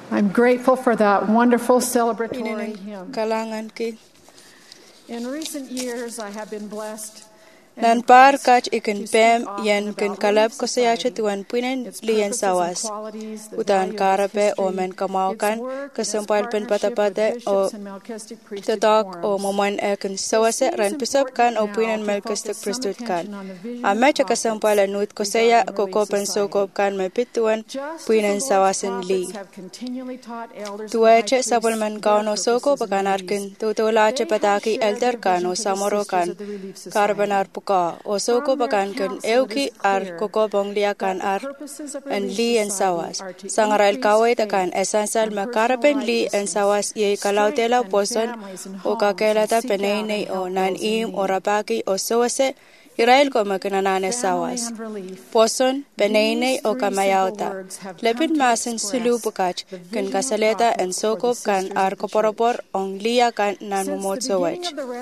I'm grateful for that wonderful celebratory hymn. Kalangan ki In recent years, I have been blessed nan par kach ikin pem yen kin kalab ko sayache tuan puinen lian sawas utan karape o men kamaukan kesampal pen patapate o tetak o moman ekin sawase ran pisop kan o puinen melkestek pristut kan amecha kesampal anut ko saya ko kopen sokop kan me pituan puinen sawasen li tuache sapol men kauno soko pakanarkin tutolache pataki elder kan o samoro kan karbanar o soko bakan kan euki ar koko bonglia kan ar en li en sawas sangaral kawai takan esansal makarapen li en sawas ye kalautela poson o kakelata penene o nan im o rapaki o sowase Israel ko makinanane sawas poson penene o kamayauta lepin masin sulu bukach kan kasaleta en soko kan ar koporopor ong lia kan nan mumotsowach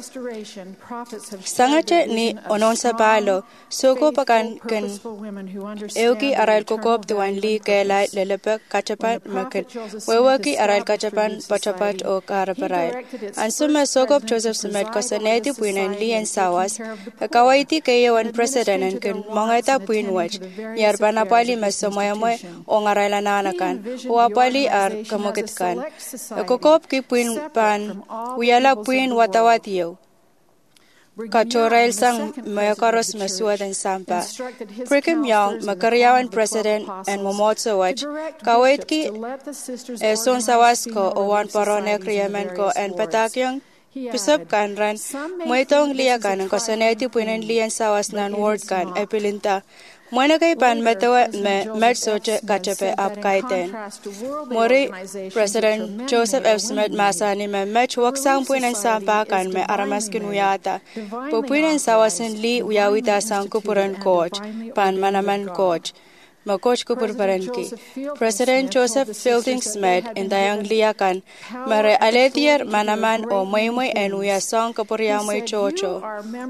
sangache ni onon sa palo soko pakan kan euki aral kokop tuan li kelai lelepe kachapan makin wewaki aral kachapan pachapat o karaparai ansume sokop Joseph Smith kosaneti puinen li en sawas kawaiti kayawan president en kan mongeta puin watch yar banapali masomoyamo o ngarala nanakan o apali ar kamokit kan kokop ki puin pan uyala puin watawatiyo Kachorail sang mayakaros masuad en sampa. Brigham Young, makaryawan president en momotso wach, kawait ki son sawasko o wan parone kriyamen ko en patakyang pisop kan ran moitong liya kan ang kosaneti puinen liyan sawas nan word kan epilinta. Mwana kay pan metawa me medsoche kachepe ap kaiten. Mori President Joseph F. Smith masani me mech waksang puinen sampa kan me aramaskin uyata. Po puinen sawasin li uyawita sang kupuran coach, pan manaman coach. Makoch kupur parenki. President Joseph Fielding Smith in dayang liakan mare aletier manaman o moymoy en uya song kapuryamoy chocho.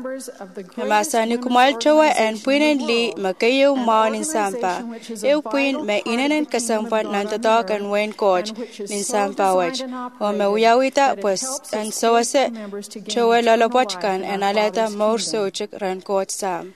Masani kumal chowa en puinen li makayo maon in sampa. Eu puin me inanen kasampan nan tatak en wen coach nin sampa wach. O me uyawita pues en sowase chowa lalapachkan en aleta mor sochik ran coach sam.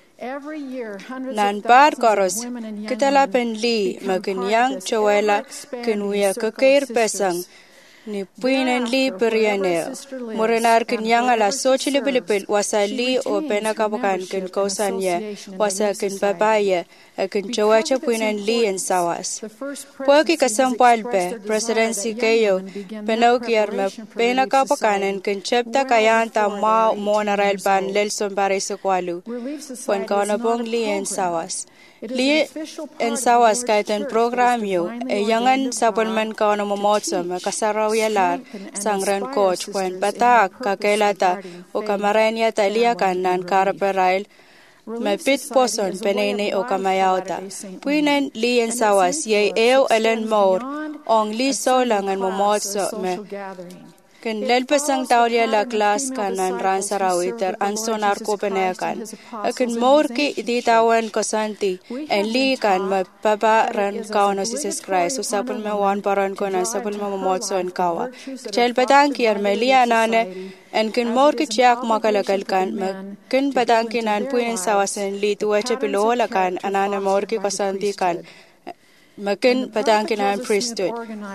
Nan par koros kitala pen li makinyang chowela kinwia kakir pesang ni puinen li periane morenar kinyang ala sochili pilipil wasa li o pena kapakan kin kausanya wasa kin papaya kin chowacha puinen li en sawas puaki kasampal pe presidency kayo penau kiar me pena kapakanen kin chepta kayanta ma monaral ban lelson pareso kwalu pon kaunabong li en sawas Li en sawas kaitan program yo yangan sapulman kauna momotso makasarawialar sangran coach puen batak kakelata o kamarenya talia kanan karaperail mapit poson penene o kamayauta puinen li en sawas ye eo elen mor ong li solangan momotso me Ken lelpesang taulia la klas kanan ran sarawiter ansonar kopenekan. Akin morki iditawan kosanti en li kan mapapa ran kauna Jesus Christ usapul me wan paran konan sapul me momotso en kawa. Chel petangki ar melia nane en kin morki chiak makalakal kan kin petangki nan puinen sawasen li tuwache pilola kan anane morki kosanti kan makin petangki nan priesthood.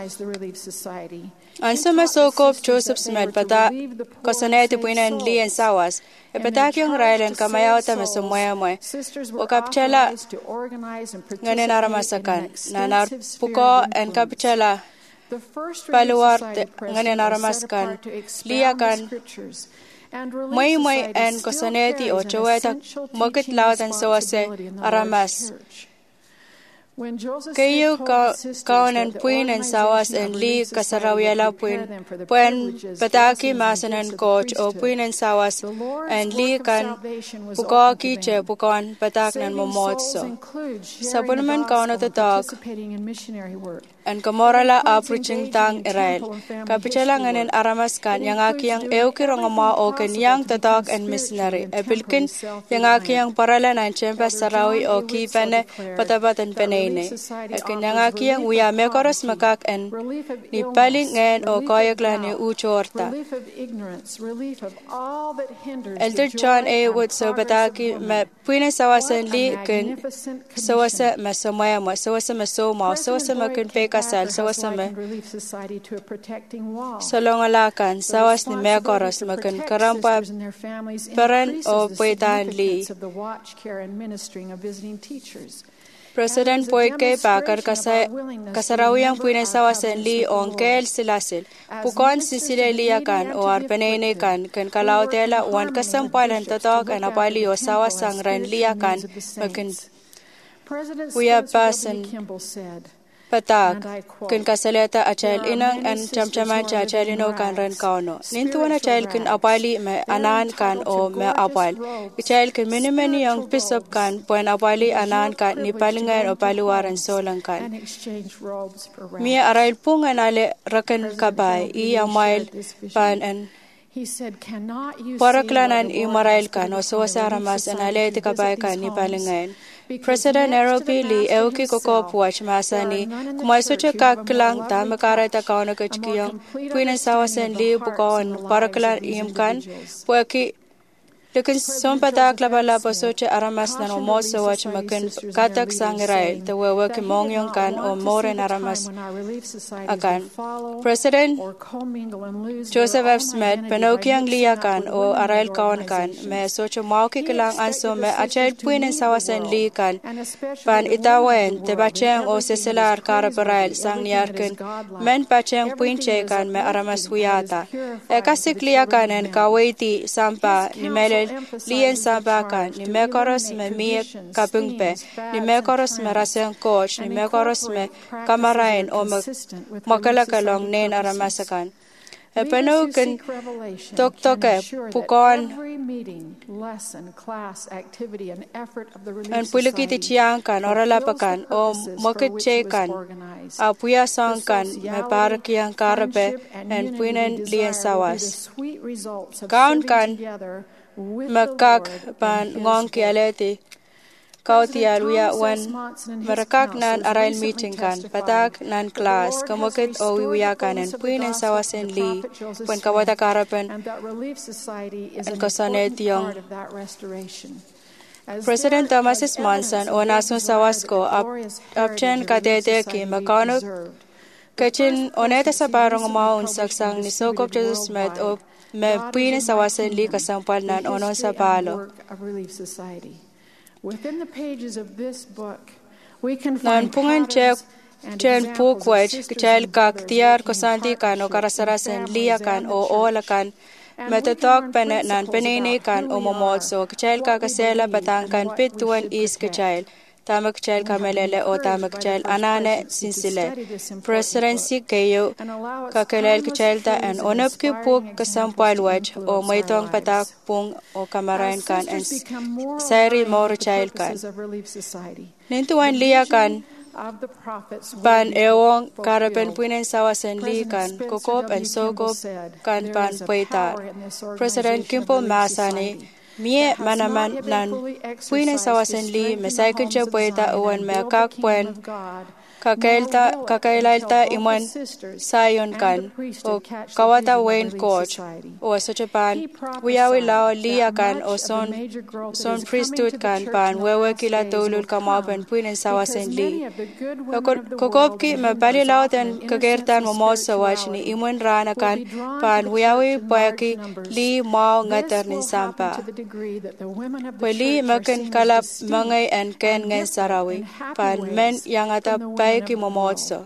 Ansama sokop Joseph Smith pata kosaneti puinen li en sawas e patakyong railen kamayauta mesomoyamoy o kapchala nganen aramasakan nanar puko en kapchala paluar nganen aramaskan liakan moy en kosaneti o choweta mokit lautan sawase aramas Kayo kaunan puinen sawas en li kasarawiala puen pataki masanan coach o puinen sawas en li kan pukoki che pukon patak nan momotso. Sapulman kauna tatak en kamorala apruching tang Israel. Kapichala nganen aramas kan yang akiyang eukirongama o kenyang tatak en missionary. Epilkin yang akiyang paralan ang chempa sarawi o kipene patapatan pene penene. Kenyangakiyang uya mekoros makak en ni paling ngen o koyaglani uchorta. Elder John A. Wood so bataki me puine sawasan li ken sawasa masomaya mo sawasa masoma sawasa makin pekasal sawasa me solongalakan sawas ni mekoros makin karampa peran o puitan li. President Poike Bakar kasarawyang puine sawasan li onkel silasil. Pukon sisileliya kan o arpenene kan kalautela wan kasampalan totok an apali o sawasang ranliya kan makin uya pasan patak ken kasaleta achal inang an chamchaman cha chalino kan ran kauno nintuana child ken apali me anan kan o me apal child ken many young pisop kan poin apali anan kan ni palingan o paluwaran solang kan mi arail pungan ale rakan kabay I amail pan an paraklanan I marail kan o sawasaramas an ale tikabay kan ni palingan. President Nairobi li euki kokop watch masani kumaisoche kaklang tamakara takauna kachkiyang puinan sawasan li bukon paraklan imkan puaki lekin sompatak labala pasoche aramas nan omoso watch makin katak sangirai the wewaki mongyong kan o moren aramas akan President Joseph F. Smith penokiang liya kan o arail kaon kan me soche mauki kilang anso me achel puinan sawasan li kan pan itawen te bacheng o seselar karaparail sang niarkin men bacheng puinche kan me aramas huyata ekasik liya kan en kawaiti sampa ni mele lian sabakan ni mekoros me mie kapungpe ni mekoros me raseng coach ni mekoros me kamarain o makalakalong nen aramasakan epeno ken toktoke pukon an pulikiti chiang kan oralapakan o maketchekan apuya sangkan me parakiang karabe en puinen lian sawas kaun kan makak pan ngong kialeti kauti aluya wan marakak nan arail meeting kan patak nan class kamokit o wiwiyakan en puinen sawasen li pan kawata karapen en kasanet yung President Thomas S. Monson o nasun sawasko apchen katete ki makano kachin oneta sa parang umaun saksang ni Sokop Jesus Smith o me puine sawasan li kasampal nan onon sa palo. Nan pungan chen pukwaj kachal kak tiar kosanti kan o karasarasan liya kan o ola kan metatok panet nan penene kan o momotso kachal kakasela batangkan pituan is kachal. Tamak child kamelele o tamak child anane sinsile. Presidency kayo kakelel kachelta and onop ki puk kasampal waj o maitong patak pung o kamarain kan and sari moro child kan. Nintuan liya kan pan ewong karapen puinen sawasan li kan kokop and sokop kan pan paita. President Kimpol Masani Mie manaman nan puinen sawasan li mesaikin siya puweta uwan me kakpuen kakailalta iman sayon kan o kawata Wayne Coach o sa Japan wiyawi lao liya kan o son priesthood kan pan wewe kila tulul kamapan puinen sawasan li kokopki mabali lao ten kagertan momosa wach ni iman rana kan pan wiyawi payaki li mao ngatar nin sampa Pweli makin kalap mangay and ken ngen sarawi pan men yang ata ki momotso.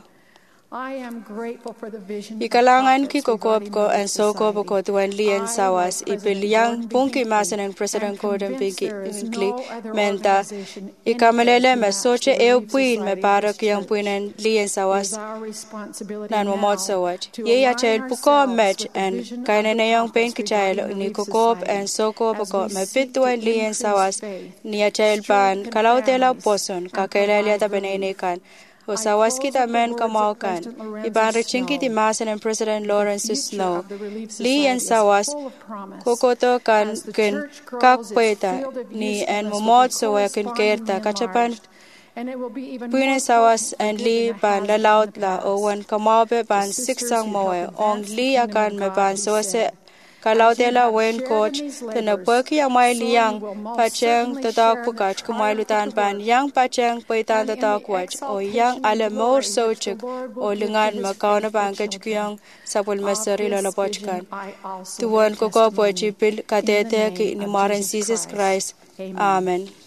Ikalangan ki kokop ko and soko ko tuan lian sawas ipiliyang pungki masan ng President Gordon Bigli menta ikamalele me soche puin me parak yang puinen lian sawas nan momotso wach. Ye ya chail puko match and kainene yang pen kichail ni kokop and soko ko me pituan lian sawas ni ya chail pan kalautela poson kakailalia tabenene kan. O sawas kita men kamaukan. Iban rechinki di masan ng President Lawrence Snow. Li and sawas kokoto kan ken kakpeta ni en momotso wa ken kerta kachapan Puine sawas and li ban la laut la o wan kamabe ban siksang moe ong li akan me ban sawase kalau dela wen coach tena perki yang mai liang pacheng tatak pukach kumai lutan ban yang pacheng paitan tatak wach o yang ale mor sochuk o lingan makau na ban kachkiyang sabul masari la pochkan tuan ko ko pochi pil katete ki ni maren Jesus Christ. Amen.